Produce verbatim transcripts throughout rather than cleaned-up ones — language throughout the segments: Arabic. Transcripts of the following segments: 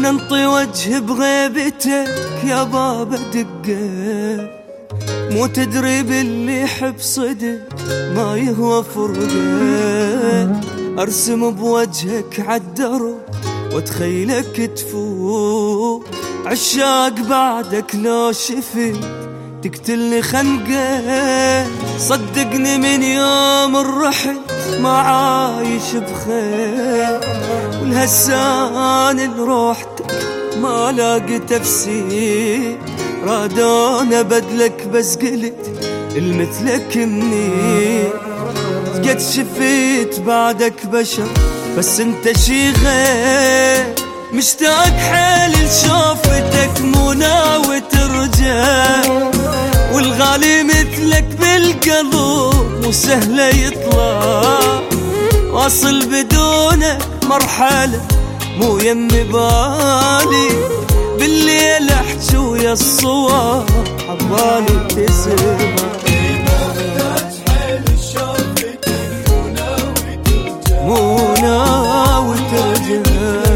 وين انطي وجه بغيبتك يا بابا دقه، مو تدري باللي يحب صدق ما يهوى فرقه. ارسم بوجهك عالدرب واتخيلك تفوق، عشاق بعدك لو شفت تقتلني خنقه. صدقني من يوم الرحل ما عايش بخير، والهسان لروحتك ما لاقي تفسير. رادونا بدلك بس قلت المثلك مني، قد شفيت بعدك بشر بس انت شي غير. مشتاق حيل لشوفتك مو ناوي ترجع، والغالي مثلك بالقلب مو سهله يطلع. واصل بدونك مرحله مو يم بالي، بالليل احجي ويا الصور عبالي تسمع. مو ناوي ترجع،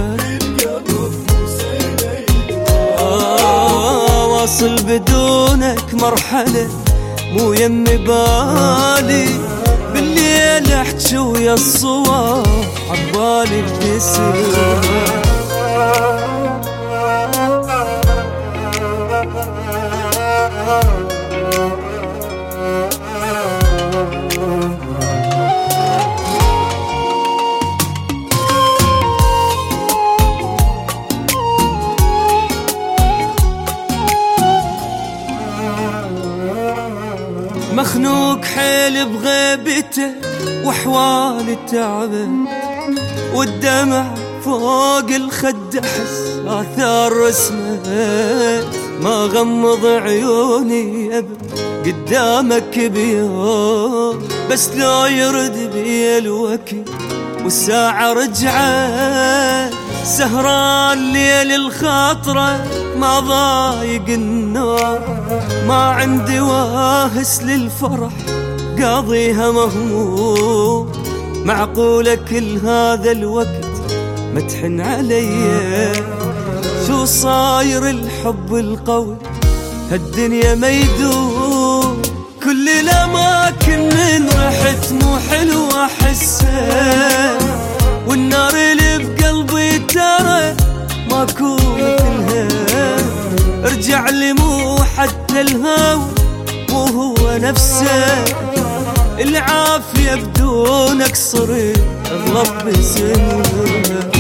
آه واصل بدونك مرحلة مو يم بالي، بالليل احجي ويا الصور عبالي تسمع. مخنوق حيل بغيبته وحوالي تعبت، والدمع فوق الخد احس اثار رسمه. ما غمض عيوني ابد قدامك بيوم، بس لو يرد بي الوقت والساعة رجعت. سهران ليل الخاطرة ما ضايق النوم، ما عندي واهس للفرح قاضيها مهموم. معقولة كل هذا الوقت ما تحن علي؟ شو صاير الحب القوي هالدنيا ما يدوم. كل الأماكن من رحت مو حلوة أحسها، والنار اللي بقلبي ترى ماكو مثلها. ارجع لي مو حتى الهوى وهو نفسه، العافية بدونك صرت اغلط بسنها.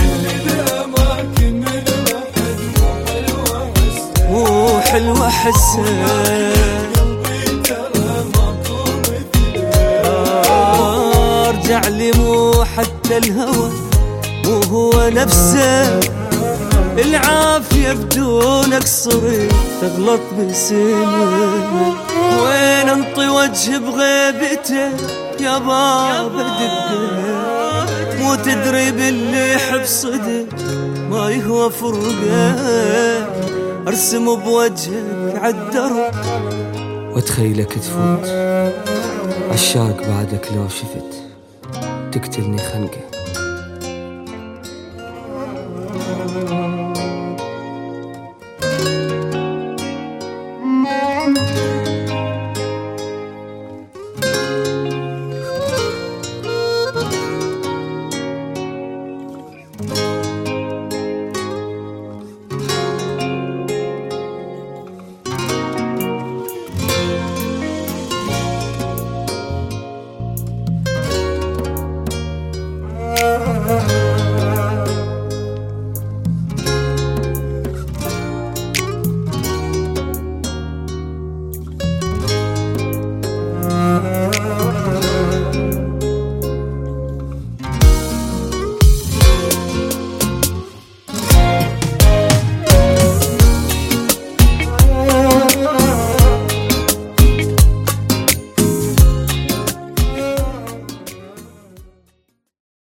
مو حلوة حسها، ارجع لي مو حتى الهوى مو هو نفسه، العافية بدونك صرت تغلط بسنة. وين انطي وجه بغيبته يا بابا دقه، مو تدري باللي يحب صدق ما يهوى فرقه. ارسم بوجهك عالدرب واتخيلك تفوت، عشاق بعدك لو شفت تقتلني خنقه.